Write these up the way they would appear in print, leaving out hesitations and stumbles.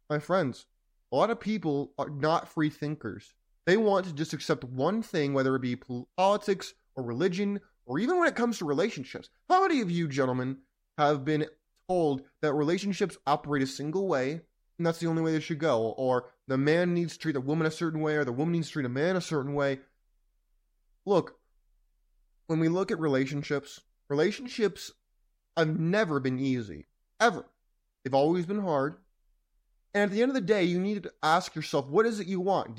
My friends, a lot of people are not free thinkers. They want to just accept one thing, whether it be politics or religion, or even when it comes to relationships. How many of you gentlemen have been told that relationships operate a single way, and that's the only way they should go? Or the man needs to treat the woman a certain way, or the woman needs to treat a man a certain way. Look, when we look at relationships have never been easy. Ever. They've always been hard. And at the end of the day, you need to ask yourself, what is it you want?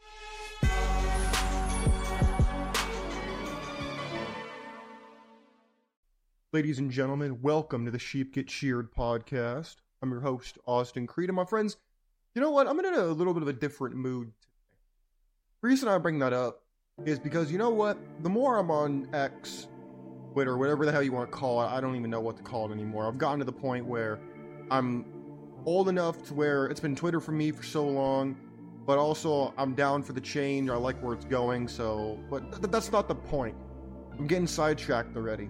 Ladies and gentlemen, welcome to the Sheep Get Sheared podcast. I'm your host, Austin Creed. And my friends, you know what? I'm in a little bit of a different mood today. The reason I bring that up is because, you know what? The more I'm on X, Twitter, whatever the hell you want to call it, I don't even know what to call it anymore. I've gotten to the point where I'm old enough to where it's been Twitter for me for so long, but also I'm down for the change. I like where it's going, but that's not the point. I'm getting sidetracked already.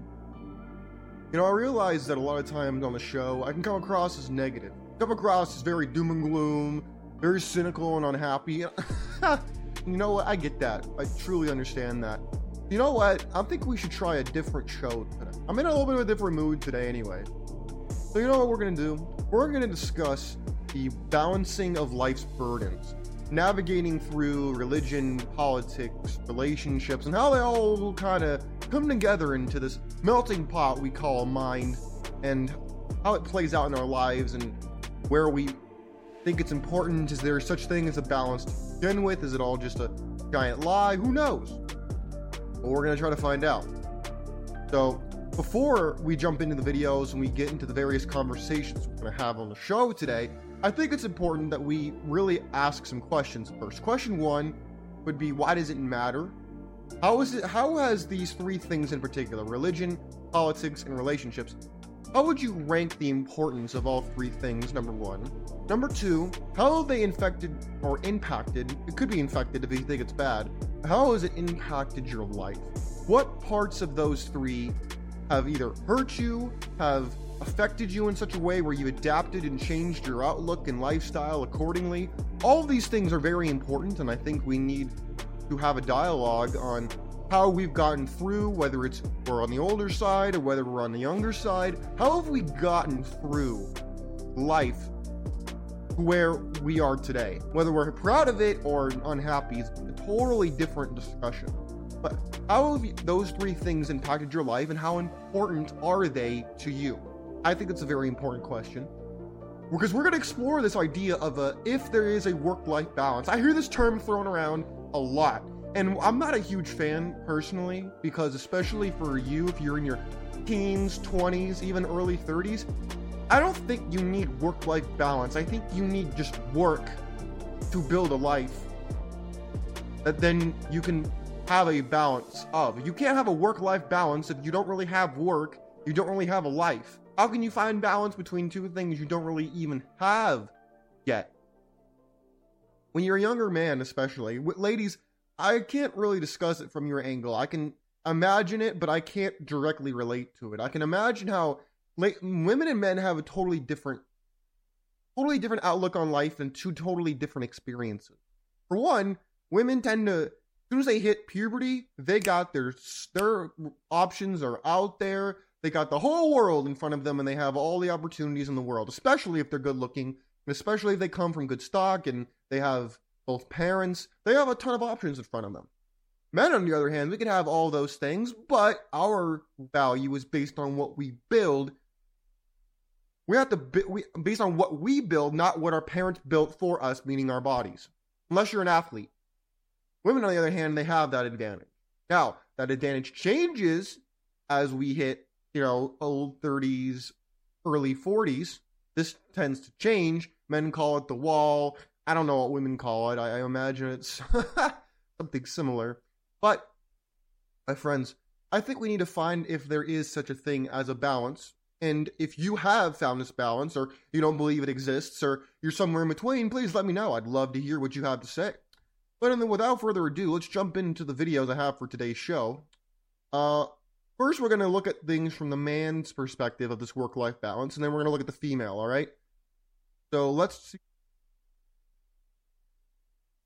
You know, I realize that a lot of times on the show, I can come across as negative. Come across as very doom and gloom, very cynical and unhappy. You know what? I get that. I truly understand that. You know what? I think we should try a different show today. I'm in a little bit of a different mood today anyway. So you know what we're going to do? We're going to discuss the balancing of life's burdens, navigating through religion, politics, relationships, and how they all kind of come together into this melting pot we call a mind, and how it plays out in our lives, and where we think it's important. Is there such thing as a balance to begin with? Is it all just a giant lie? Who knows? But we're going to try to find out. So before we jump into the videos and we get into the various conversations we're going to have on the show today, I think it's important that we really ask some questions first. Question one would be, why does it matter? How has these three things in particular, religion, politics, and relationships, how would you rank the importance of all three things, number one? Number two, how have they impacted, it could be infected if you think it's bad, how has it impacted your life? What parts of those three have either hurt you, have affected you in such a way where you adapted and changed your outlook and lifestyle accordingly? All of these things are very important, and I think we need to have a dialogue on how we've gotten through, whether we're on the older side or whether we're on the younger side. How have we gotten through life where we are today? Whether we're proud of it or unhappy is a totally different discussion. But how have those three things impacted your life, and how important are they to you? I think it's a very important question, because we're going to explore this idea of if there is a work-life balance. I hear this term thrown around a lot, and I'm not a huge fan personally, because especially for you, if you're in your teens, 20s, even early 30s, I don't think you need work-life balance. I think you need just work to build a life that then you can have a balance of. You can't have a work-life balance if you don't really have work, you don't really have a life. How can you find balance between two things you don't really even have yet? When you're a younger man, especially, ladies, I can't really discuss it from your angle. I can imagine it, but I can't directly relate to it. I can imagine how women and men have a totally different outlook on life and two totally different experiences. For one, women tend to, as soon as they hit puberty, they got their options are out there. They got the whole world in front of them, and they have all the opportunities in the world, especially if they're good looking, and especially if they come from good stock and they have both parents. They have a ton of options in front of them. Men, on the other hand, we can have all those things, but our value is based on what we build. We have to based on what we build, not what our parents built for us, meaning our bodies. Unless you're an athlete. Women, on the other hand, they have that advantage. Now, that advantage changes as we hit, old 30s, early 40s. This tends to change. Men call it the wall. I don't know what women call it. I imagine it's something similar. But, my friends, I think we need to find if there is such a thing as a balance. And if you have found this balance, or you don't believe it exists, or you're somewhere in between, please let me know. I'd love to hear what you have to say. But then, without further ado, let's jump into the videos I have for today's show. First, we're going to look at things from the man's perspective of this work-life balance, and then we're going to look at the female, all right? So let's see.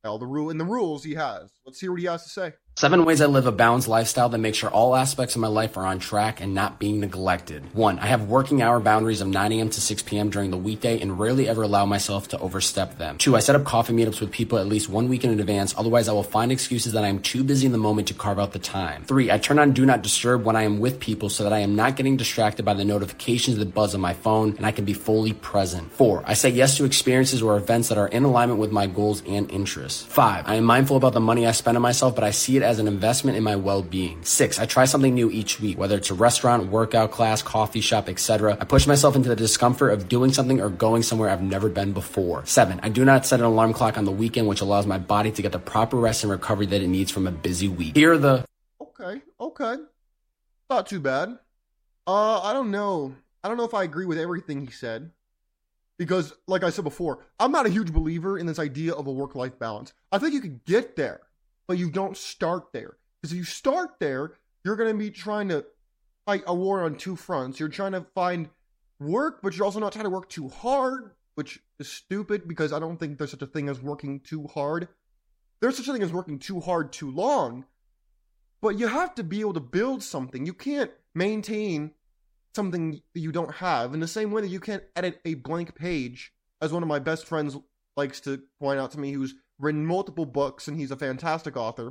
lifestyle, the rules he has. Let's hear what he has to say. 7 ways I live a balanced lifestyle that makes sure all aspects of my life are on track and not being neglected. 1. I have working hour boundaries of 9 a.m. to 6 p.m. during the weekday and rarely ever allow myself to overstep them. 2. I set up coffee meetups with people at least 1 week in advance, otherwise I will find excuses that I am too busy in the moment to carve out the time. 3. I turn on Do Not Disturb when I am with people so that I am not getting distracted by the notifications that buzz on my phone and I can be fully present. 4. I say yes to experiences or events that are in alignment with my goals and interests. 5. I am mindful about the money I spend on myself, but I see it as an investment in my well-being. 6. I try something new each week, whether it's a restaurant, workout class, coffee shop, etc. I push myself into the discomfort of doing something or going somewhere I've never been before. 7. I do not set an alarm clock on the weekend, which allows my body to get the proper rest and recovery that it needs from a busy week. Here are the... Okay. Not too bad. I don't know if I agree with everything he said. Because, like I said before, I'm not a huge believer in this idea of a work-life balance. I think you could get there, but you don't start there. Because if you start there, you're going to be trying to fight a war on two fronts. You're trying to find work, but you're also not trying to work too hard, which is stupid because I don't think there's such a thing as working too hard. There's such a thing as working too hard too long, but you have to be able to build something. You can't maintain something that you don't have in the same way that you can't edit a blank page, as one of my best friends likes to point out to me, who's written multiple books and he's a fantastic author.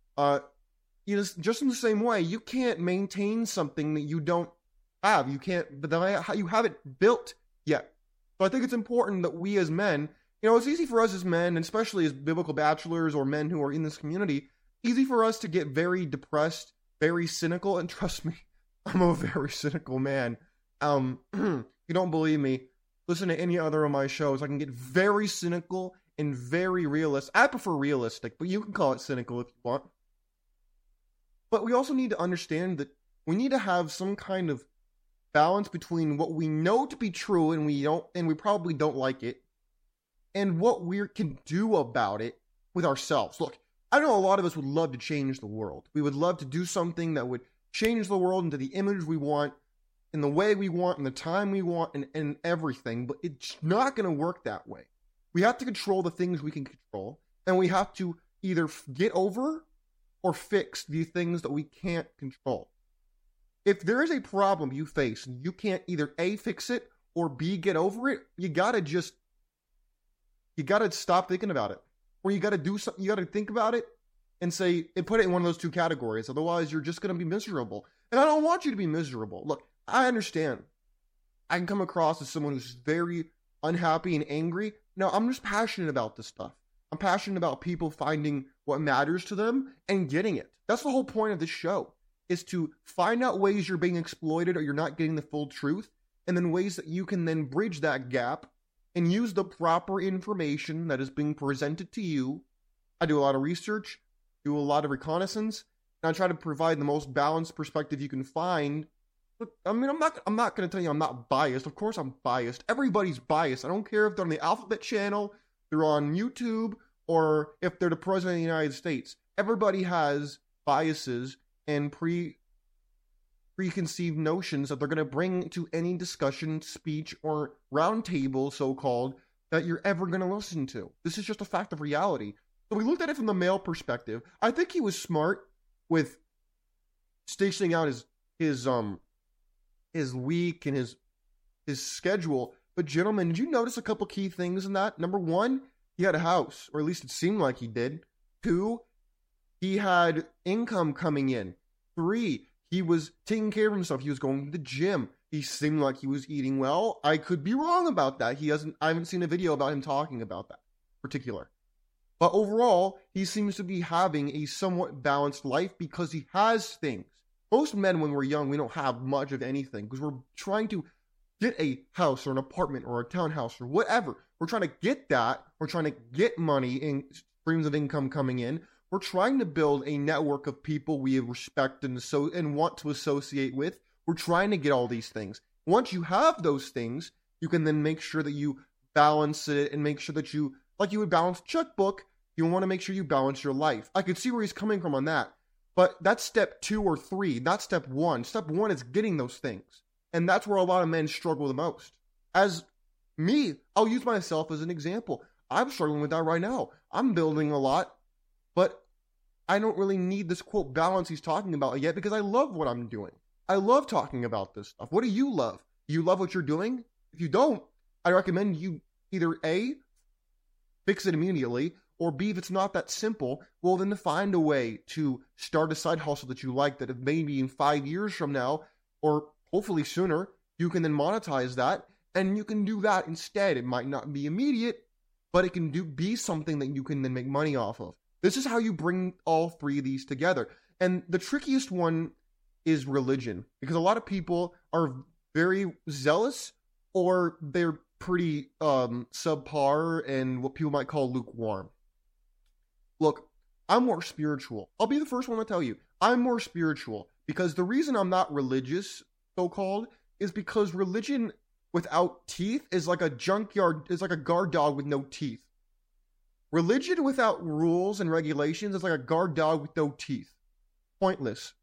Just in the same way, you can't maintain something that you don't have. You haven't built yet. So I think it's important that we as men, it's easy for us as men, and especially as biblical bachelors or men who are in this community, easy for us to get very depressed, very cynical, and trust me, I'm a very cynical man. If you don't believe me, listen to any other of my shows. I can get very cynical and very realistic. I prefer realistic, but you can call it cynical if you want. But we also need to understand that we need to have some kind of balance between what we know to be true and we probably don't like it, and what we can do about it with ourselves. Look, I know a lot of us would love to change the world. We would love to do something that would change the world into the image we want, in the way we want, in the time we want, and everything. But it's not going to work that way. We have to control the things we can control, and we have to either get over or fix the things that we can't control. If there is a problem you face and you can't either A, fix it, or B, get over it, you gotta stop thinking about it. Or you gotta do something, you gotta think about it and put it in one of those two categories. Otherwise, you're just gonna be miserable. And I don't want you to be miserable. Look, I understand. I can come across as someone who's very unhappy and angry. No, I'm just passionate about this stuff. I'm passionate about people finding what matters to them and getting it. That's the whole point of this show, is to find out ways you're being exploited or you're not getting the full truth, and then ways that you can then bridge that gap and use the proper information that is being presented to you. I do a lot of research, do a lot of reconnaissance, and I try to provide the most balanced perspective you can find. But, I'm not going to tell you I'm not biased. Of course I'm biased. Everybody's biased. I don't care if they're on the Alphabet Channel, they're on YouTube, or if they're the President of the United States. Everybody has biases and preconceived notions that they're going to bring to any discussion, speech, or roundtable, so-called, that you're ever going to listen to. This is just a fact of reality. So we looked at it from the male perspective. I think he was smart with stationing out his week and his schedule. But gentlemen, did you notice a couple key things in that? Number one, he had a house, or at least it seemed like he did. 2, he had income coming in. 3, he was taking care of himself. He was going to the gym. He seemed like he was eating well. I could be wrong about that. I haven't seen a video about him talking about that in particular. But overall, he seems to be having a somewhat balanced life because he has things. Most men, when we're young, we don't have much of anything because we're trying to get a house or an apartment or a townhouse or whatever. We're trying to get that. We're trying to get money and streams of income coming in. We're trying to build a network of people we respect and want to associate with. We're trying to get all these things. Once you have those things, you can then make sure that you balance it and make sure that you, like you would balance a checkbook, you want to make sure you balance your life. I could see where he's coming from on that. But that's step 2 or 3, not step 1. Step 1 is getting those things. And that's where a lot of men struggle the most. As me, I'll use myself as an example. I'm struggling with that right now. I'm building a lot, but I don't really need this quote balance he's talking about yet because I love what I'm doing. I love talking about this stuff. What do you love? Do you love what you're doing? If you don't, I recommend you either A, fix it immediately, or B, if it's not that simple, well then to find a way to start a side hustle that you like that maybe in 5 years from now, or hopefully sooner, you can then monetize that, and you can do that instead. It might not be immediate, but it can be something that you can then make money off of. This is how you bring all three of these together. And the trickiest one is religion, because a lot of people are very zealous, or they're pretty subpar and what people might call lukewarm. Look, I'm more spiritual. I'll be the first one to tell you, I'm more spiritual, because the reason I'm not religious, so-called, is because religion without teeth is like a junkyard, is like a guard dog with no teeth. Religion without rules and regulations is like a guard dog with no teeth. Pointless.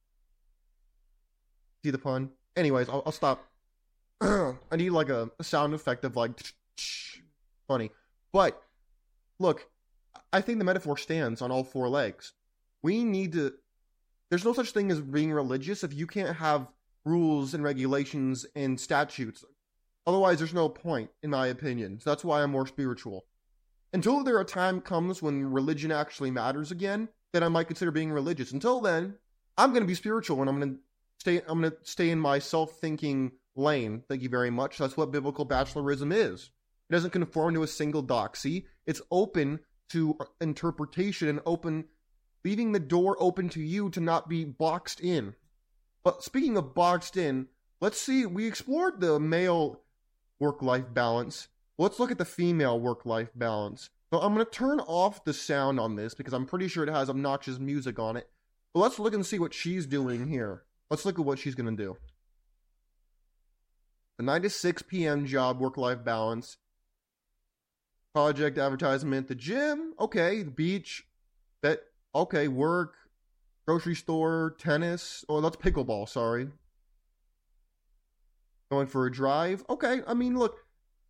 See the pun? Anyways, I'll stop. I need like a sound effect of like funny. But look, I think the metaphor stands on all four legs. We need to, there's no such thing as being religious if you can't have rules and regulations and statutes. Otherwise, there's no point, in my opinion. So that's why I'm more spiritual. Until there a time comes when religion actually matters again, then I might consider being religious. Until then, I'm going to be spiritual, and I'm going to stay in my self-thinking lane. Thank you very much. That's what biblical bachelorism is. It doesn't conform to a single doxy. It's open to interpretation and open, leaving the door open to you to not be boxed in. But speaking of boxed in, let's see, we explored the male work-life balance. Let's look at the female work-life balance. So I'm going to turn off the sound on this because I'm pretty sure it has obnoxious music on it. But let's look and see what she's doing here. Let's look at what she's going to do. The 9 to 6 p.m. job, work-life balance. Project, advertisement, the gym, okay, the beach, bet, okay, work, grocery store, tennis, oh, that's pickleball, sorry. Going for a drive, okay, I mean, look,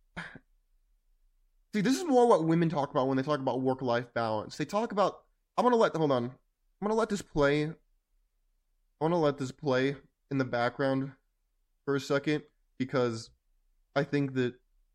see, this is more what women talk about when they talk about work-life balance. They talk about, hold on, I'm going to let this play. I want to let this play in the background for a second, because I think that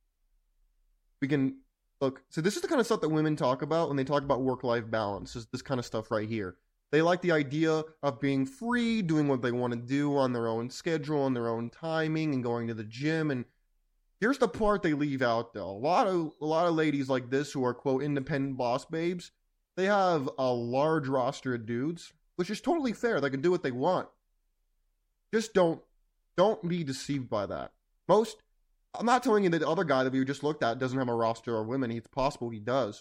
we can, look, so this is the kind of stuff that women talk about when they talk about work-life balance, is this kind of stuff right here. They like the idea of being free, doing what they want to do on their own schedule, on their own timing, and going to the gym. And here's the part they leave out, though. A lot of ladies like this who are, quote, independent boss babes, they have a large roster of dudes, which is totally fair. They can do what they want. Just don't be deceived by that. I'm not telling you that the other guy that we just looked at doesn't have a roster of women. It's possible he does.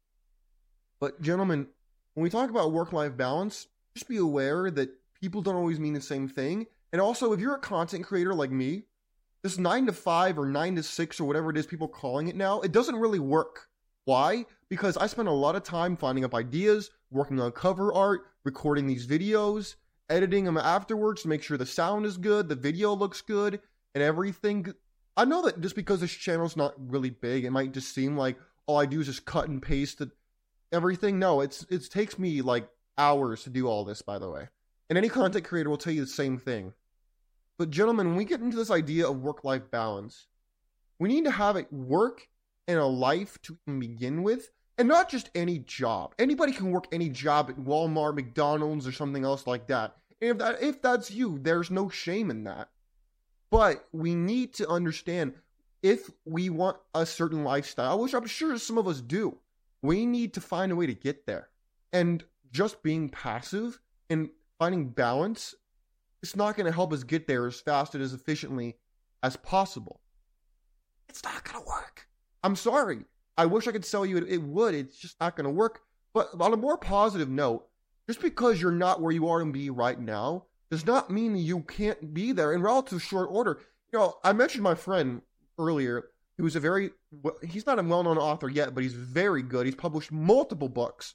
But gentlemen, when we talk about work-life balance, just be aware that people don't always mean the same thing. And also, if you're a content creator like me, this 9 to 5 or 9 to 6 or whatever it is people calling it now, it doesn't really work. Why? Because I spend a lot of time finding up ideas, working on cover art, recording these videos, editing them afterwards to make sure the sound is good, the video looks good, and everything. I know that just because this channel's not really big, it might just seem like all I do is just cut and paste everything. No, it takes me like hours to do all this, by the way. And any content creator will tell you the same thing. But gentlemen, when we get into this idea of work-life balance, we need to have it work and a life to begin with, and not just any job. Anybody can work any job at Walmart, McDonald's, or something else like that. And if that's you, there's no shame in that. But we need to understand, if we want a certain lifestyle, which I'm sure some of us do, we need to find a way to get there. And just being passive and finding balance, it's not going to help us get there as fast and as efficiently as possible. It's not going to work. I'm sorry. I wish I could tell you it would. It's just not going to work. But on a more positive note, just because you're not where you are to be right now does not mean you can't be there in relative short order. You know, I mentioned my friend earlier, who's he's not a well-known author yet, but he's very good. He's published multiple books.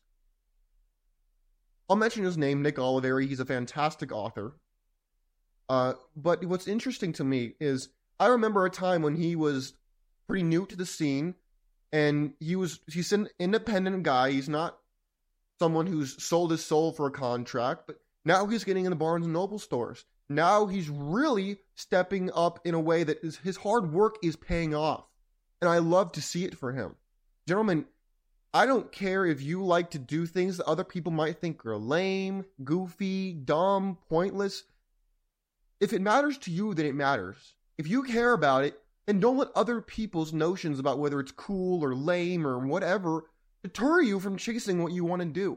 I'll mention his name, Nick Oliveri. He's a fantastic author. But what's interesting to me is I remember a time when he was pretty new to the scene, And he's an independent guy. He's not someone who's sold his soul for a contract, but now he's getting in the Barnes and Noble stores. Now he's really stepping up in a way that his hard work is paying off. And I love to see it for him. Gentlemen, I don't care if you like to do things that other people might think are lame, goofy, dumb, pointless. If it matters to you, then it matters. If you care about it, then don't let other people's notions about whether it's cool or lame or whatever deter you from chasing what you want to do.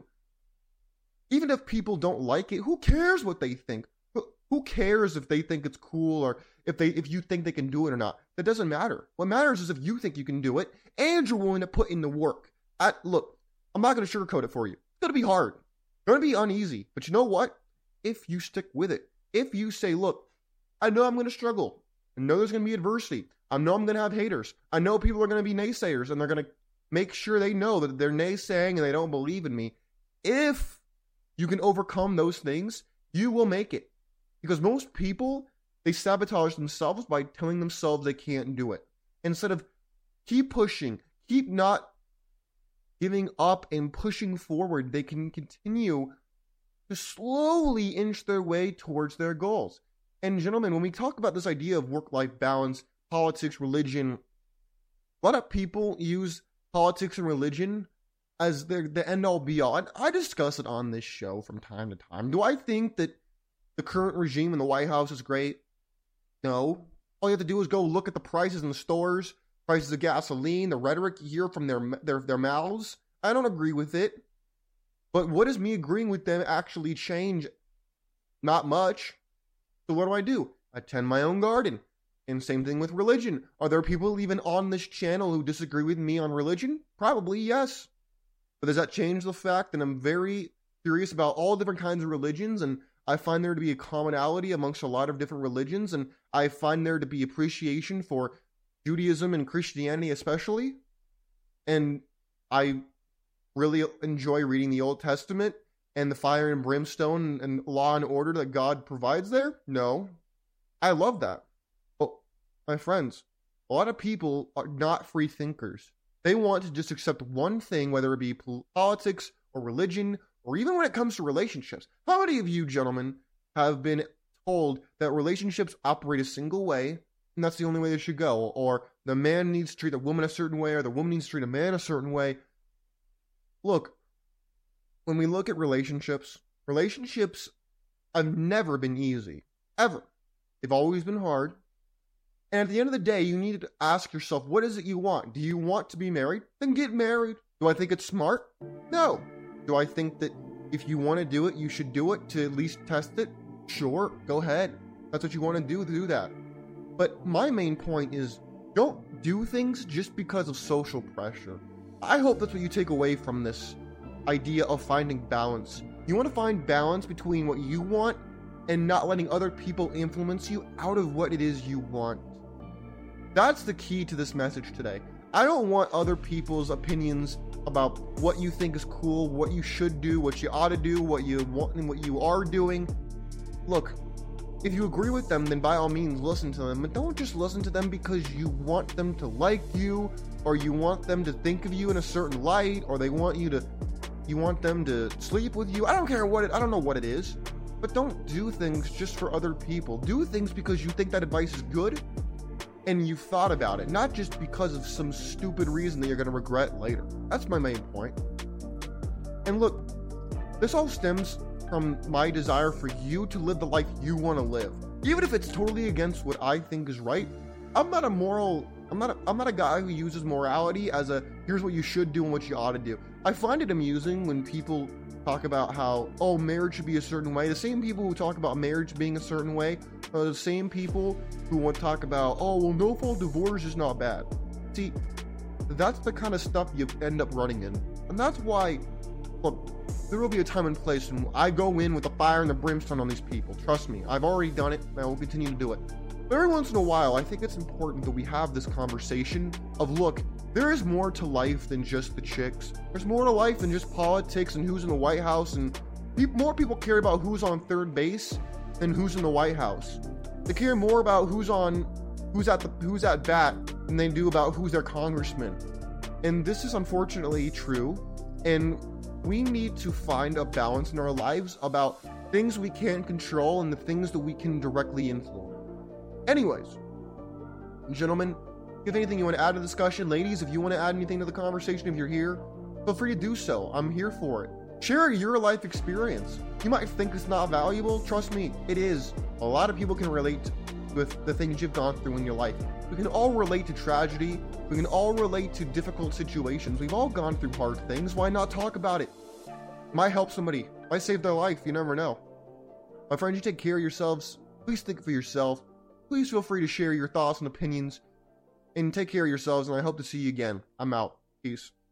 Even if people don't like it, who cares what they think? Who cares if they think it's cool or if you think they can do it or not? That doesn't matter. What matters is if you think you can do it and you're willing to put in the work. Look, I'm not going to sugarcoat it for you. It's going to be hard. It's going to be uneasy. But you know what? If you stick with it, if you say, look, I know I'm going to struggle. I know there's going to be adversity. I know I'm going to have haters. I know people are going to be naysayers and they're going to make sure they know that they're naysaying and they don't believe in me. If you can overcome those things, you will make it. Because most people, they sabotage themselves by telling themselves they can't do it. Instead of keep pushing, keep not giving up and pushing forward, they can continue to slowly inch their way towards their goals. And gentlemen, when we talk about this idea of work-life balance, politics, religion, a lot of people use politics and religion as the end-all be-all. I discuss it on this show from time to time. Do I think that the current regime in the White House is great? No. All you have to do is go look at the prices in the stores, prices of gasoline, the rhetoric you hear from their mouths. I don't agree with it. But what does me agreeing with them actually change? Not much. So what do? I tend my own garden. And same thing with religion. Are there people even on this channel who disagree with me on religion? Probably, yes. But does that change the fact that I'm very curious about all different kinds of religions, and I find there to be a commonality amongst a lot of different religions, and I find there to be appreciation for Judaism and Christianity especially. And I really enjoy reading the Old Testament and the fire and brimstone and law and order that God provides there? No. I love that. But my friends, a lot of people are not free thinkers. They want to just accept one thing, whether it be politics or religion, or even when it comes to relationships. How many of you gentlemen have been told that relationships operate a single way, and that's the only way they should go? Or the man needs to treat the woman a certain way, or the woman needs to treat a man a certain way? Look, when we look at relationships have never been easy. Ever. They've always been hard. And at the end of the day, you need to ask yourself, what is it you want? Do you want to be married? Then get married. Do I think it's smart? No. Do I think that if you want to do it, you should do it to at least test it? Sure, go ahead. That's what you want to do that. But my main point is, don't do things just because of social pressure. I hope that's what you take away from this idea of finding balance. You want to find balance between what you want and not letting other people influence you out of what it is you want. That's the key to this message today. I don't want other people's opinions about what you think is cool, what you should do, what you ought to do, what you want and what you are doing. Look, if you agree with them, then by all means listen to them, but don't just listen to them because you want them to like you, or you want them to think of you in a certain light, or you want them to sleep with you. I don't care I don't know what it is, but don't do things just for other people. Do things because you think that advice is good and you've thought about it, not just because of some stupid reason that you're going to regret later. That's my main point. And look, this all stems from my desire for you to live the life you want to live. Even if it's totally against what I think is right. I'm not a guy who uses morality as a here's what you should do and what you ought to do. I find it amusing when people talk about how, oh, marriage should be a certain way. The same people who talk about marriage being a certain way are the same people who want to talk about, oh, well, no-fault divorce is not bad. See, that's the kind of stuff you end up running in. And that's why, look, there will be a time and place when I go in with the fire and the brimstone on these people. Trust me, I've already done it, and I will continue to do it. But every once in a while, I think it's important that we have this conversation of, look, there is more to life than just the chicks. There's more to life than just politics and who's in the White House, and more people care about who's on third base than who's in the White House. They care more about who's at bat than they do about who's their congressman. And this is unfortunately true. And we need to find a balance in our lives about things we can't control and the things that we can directly influence. Anyways, gentlemen, if you have anything you want to add to the discussion, ladies, if you want to add anything to the conversation, if you're here, feel free to do so. I'm here for it. Share your life experience. You might think it's not valuable. Trust me, it is. A lot of people can relate with the things you've gone through in your life. We can all relate to tragedy. We can all relate to difficult situations. We've all gone through hard things. Why not talk about it? Might help somebody. Might save their life. You never know. My friends, you take care of yourselves. Please think for yourself. Please feel free to share your thoughts and opinions. And take care of yourselves, and I hope to see you again. I'm out. Peace.